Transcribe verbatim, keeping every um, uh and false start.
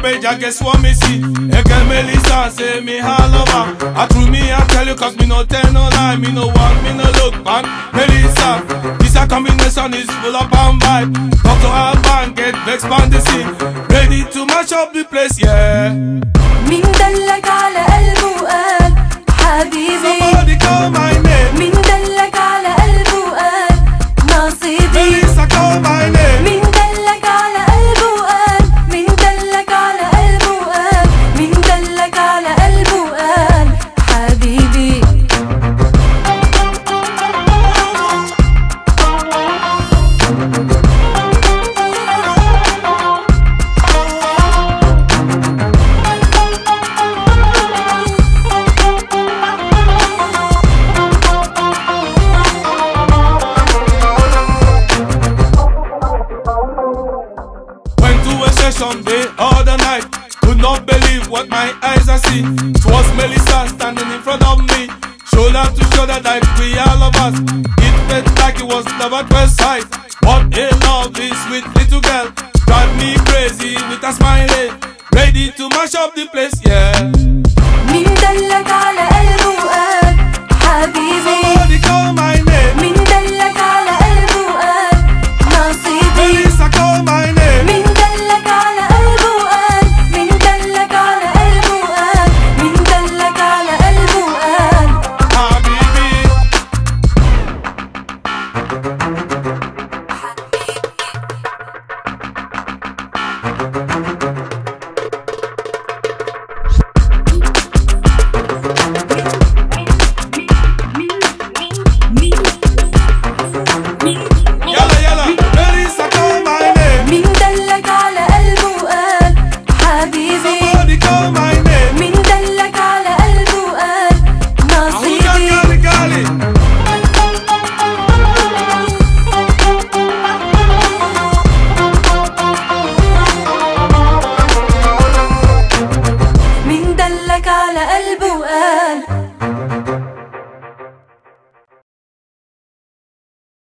page, I guess what me see. A girl Melissa say me all over. I through me, I tell you, cause me no tell no lie. Me no want, me no look back. Melissa, this a combination is full of bomb vibe. Talk to her band, get vexed on the scene. Ready to mash up the place, yeah. مين دلك على قلبه وقال حبيبي؟ Somebody call my name. مين دلك على قلبه وقال نصيبي؟ Melissa call my name. مين دلك على قلبه وقال؟ مين دلك على قلبه وقال؟ مين دلك على قلبه وقال حبيبي؟ Day other night, could not believe what my eyes are see. It was Melissa standing in front of me, shoulder to shoulder like we all of us. It felt like it was love at first sight. What a lovely sweet little girl, drive me crazy with a smile, ready to mash up the place, yeah. مين دلك